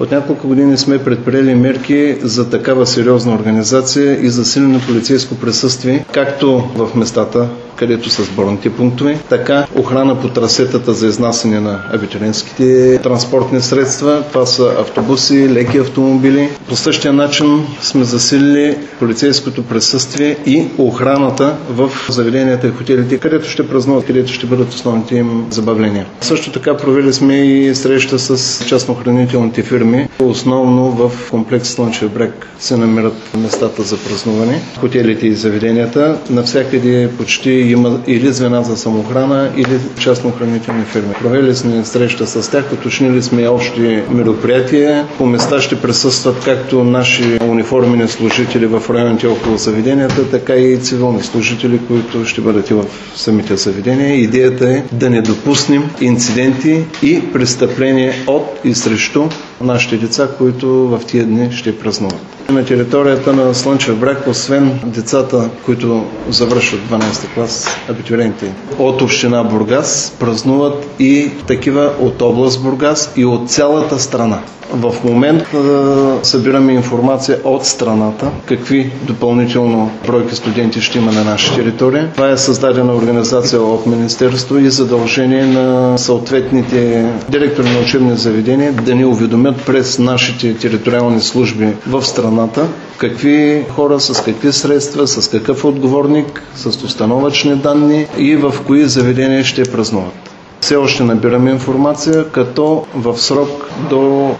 От няколко години сме предприели мерки за такава сериозна организация и засилено полицейско присъствие, както в местата, където са сборните пунктове, така охрана по трасетата за изнасяне на абитуриентските транспортни средства. Това са автобуси, леки автомобили. По същия начин сме засилили полицейското присъствие и охраната в заведенията и хотелите, където ще празнуват, където ще бъдат основните им забавления. Също така провели сме и среща с частно-охранителните фирми. Основно в комплекс Слънчев бряг се намират местата за празнуване, хотелите и заведенията. Навсякъде почти има или звена за самоохрана, или частно-охранителни фирми. Провели сме среща с тях, уточнили сме общи мероприятия. По места ще присъстват както наши униформени служители в районите около заведенията, така и цивилни служители, които ще бъдат и в самите заведения. Идеята е да не допуснем инциденти и престъпления от и срещу нашите деца, които в тия дни ще празнуват. На територията на Слънчев бряг, освен децата, които завършват 12 клас, абитуриенти от община Бургас, празнуват и такива от област Бургас и от цялата страна. В момента събираме информация от страната, какви допълнително бройки студенти ще има на наша територия. Това е създадена организация от Министерство и задължение на съответните директори на учебни заведения да ни уведомят през нашите териториални служби в страната какви хора, с какви средства, с какъв отговорник, с установъчни данни и в кои заведения ще празнуват. Все още набираме информация, като в срок до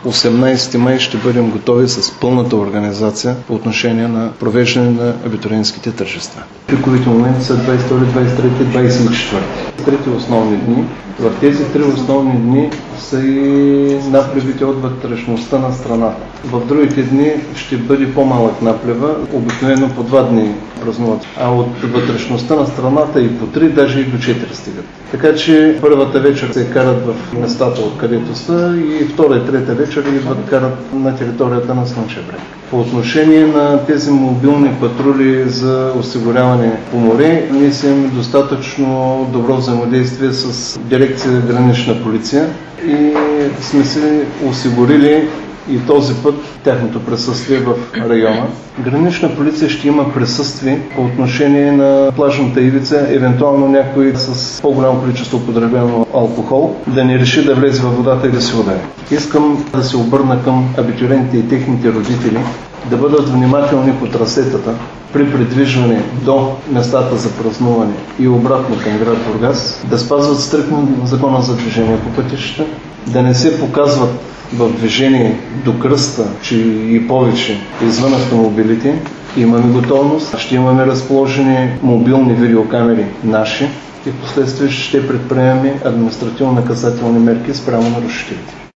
18 май ще бъдем готови с пълната организация по отношение на провеждане на абитуриентските тържества. Пиковите моменти са 22, 23, 24. Трети основни дни. В тези три основни дни са и напливите от вътрешността на страната. В другите дни ще бъде по-малък наплива, обикновено по 2 дни празнуват, а от вътрешността на страната и по 3, даже и до 4 стигат. Така че първата вечер се карат в местата, откъдето са, и втора и трета вечер карат на територията на Слънчев бряг. По отношение на тези мобилни патрули за осигуряване по море, ние си имаме достатъчно добро взаимодействие с дирекция Гранична полиция и сме се осигурили и този път тяхното присъствие в района. Гранична полиция ще има присъствие по отношение на плажната ивица, евентуално някой с по-голямо количество употребен алкохол да не реши да влезе във водата и да се удари. Искам да се обърна към абитуриентите и техните родители да бъдат внимателни по трасетата при придвижване до местата за празнуване и обратно към град Бургас, да спазват стриктно закона за движение по пътищата, да не се показват в движение до кръста, че и повече извън автомобилите. Имаме готовност, ще имаме разположени мобилни видеокамери наши и в последствие ще предприемем административно-наказателни мерки спрямо нарушителите.